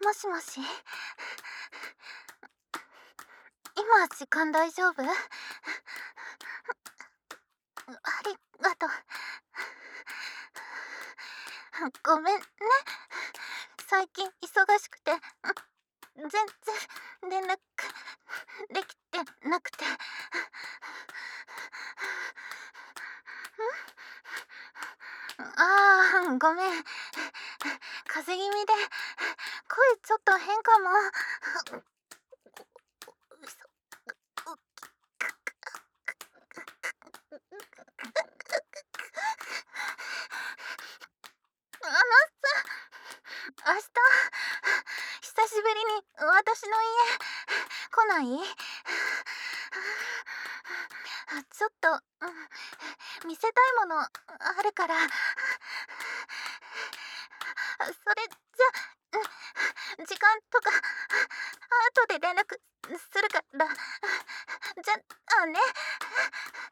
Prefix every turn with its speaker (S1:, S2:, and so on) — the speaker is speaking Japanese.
S1: もしもし、今時間大丈夫？ありがとう。ごめんね。最近忙しくて、全然連絡できてなくて。ごめん。風邪気味で、声ちょっと変かも。うそ、あのさ、明日、久しぶりに私の家、来ない？ちょっと、見せたいものあるから。それじゃ、時間とか、後で連絡するから。じゃあね。